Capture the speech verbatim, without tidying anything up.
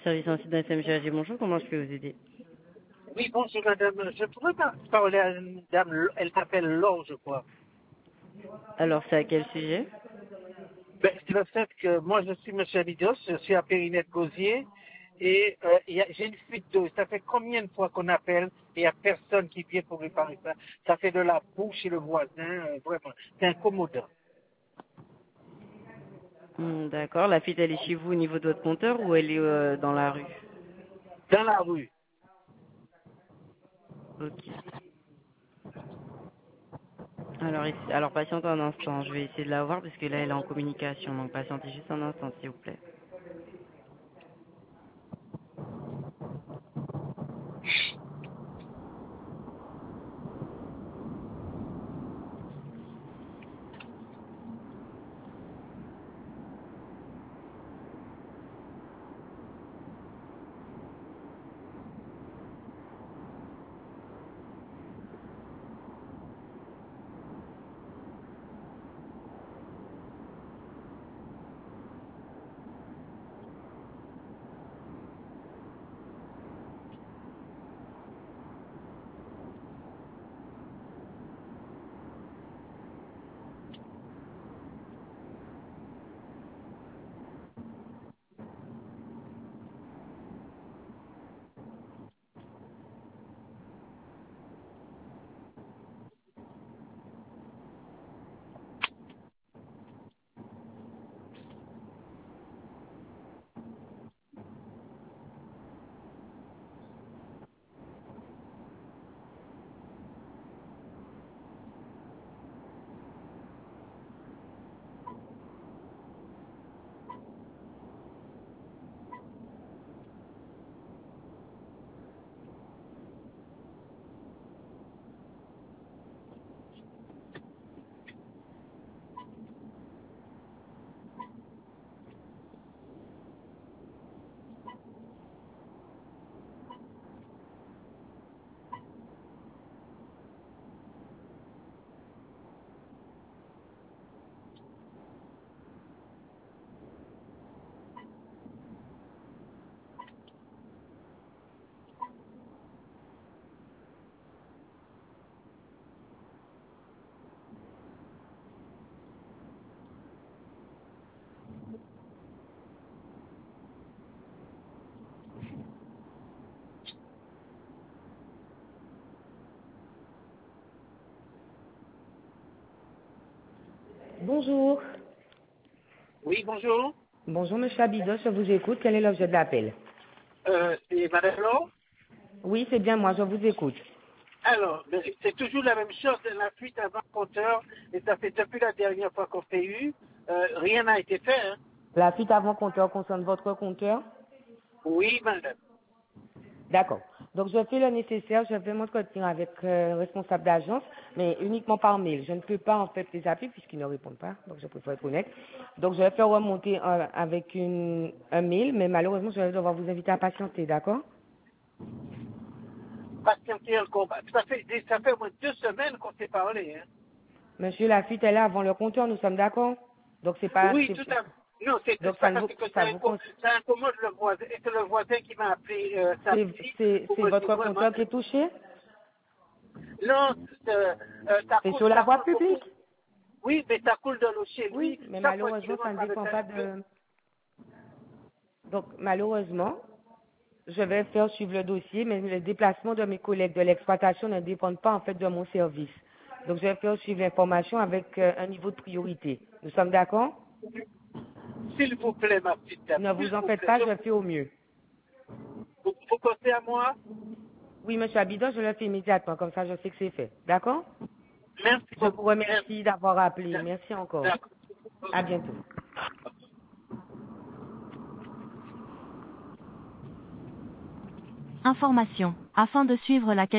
service ainsi d'un S M G A G. Bonjour, comment je peux vous aider? Oui, bonjour madame. Je pourrais pas parler à une dame, elle s'appelle Laure, je crois. Alors, c'est à quel sujet? Ben, c'est le fait que moi je suis monsieur Abidos, je suis à Périnette-Gosier et euh, il y a- j'ai une fuite d'eau. Ça fait combien de fois qu'on appelle et il n'y a personne qui vient pour réparer ça? Ça fait de la boue chez le voisin, euh, vraiment. C'est incommodant. Hmm, d'accord, la fuite, elle est chez vous au niveau de votre compteur ou elle est euh, dans la rue? Dans la rue. Ok. Alors, ici- alors patiente un instant, je vais essayer de la voir parce que là, elle est en communication. Donc, patientez juste un instant, s'il vous plaît. Bonjour. Oui, bonjour. Bonjour, monsieur Abidos, je vous écoute. Quel est l'objet de l'appel? Euh, c'est madame Laure. Oui, c'est bien moi, je vous écoute. Alors, ben, c'est toujours la même chose, la fuite avant compteur, et ça fait depuis la dernière fois qu'on fait eu, euh, rien n'a été fait. Hein. La fuite avant compteur concerne votre compteur? Oui, madame. D'accord. Donc, je fais le nécessaire, je vais m'entretenir avec euh, le responsable d'agence, mais uniquement par mail. Je ne peux pas, en fait, les appeler puisqu'ils ne répondent pas, donc je préfère être honnête. Donc, je vais faire remonter euh, avec une, un mail, mais malheureusement, je vais devoir vous inviter à patienter, d'accord? Patienter un combat. Ça fait, ça fait au moins deux semaines qu'on s'est parlé. Hein. Monsieur, la fuite est là avant le compteur, nous sommes d'accord? Donc, c'est pas, Oui, c'est, tout à fait. Non, c'est donc c'est ça pas ne ça, vous, c'est que ça, ça vous, inco- cons- ça incommode le voisin. Et c'est le voisin qui m'a appelé euh, c'est, samedi c'est, pour c'est me dire votre vraiment. compteur qui est touché? Non, euh, euh, ça C'est coule, sur la ça voie coule beaucoup. publique? Oui, mais ça coule de l'eau chez Oui, lui. mais Chaque fois malheureusement, qu'il ça ne rentre avec dépend un pas peu. de... Donc, malheureusement, je vais faire suivre le dossier, mais le déplacement de mes collègues de l'exploitation ne dépend pas, en fait, de mon service. Donc, je vais faire suivre l'information avec euh, un niveau de priorité. Nous sommes d'accord? S'il vous plaît, ma petite dame, Ne s'il vous en vous faites plaît. pas, Je, je fais au mieux. vous, vous comptez à moi? Oui, monsieur Abidon, je le fais immédiatement, comme ça je sais que c'est fait. D'accord? Merci Je vous beaucoup. remercie Merci. d'avoir appelé. Merci encore. D'accord. À bientôt. Information. Afin de suivre la qualité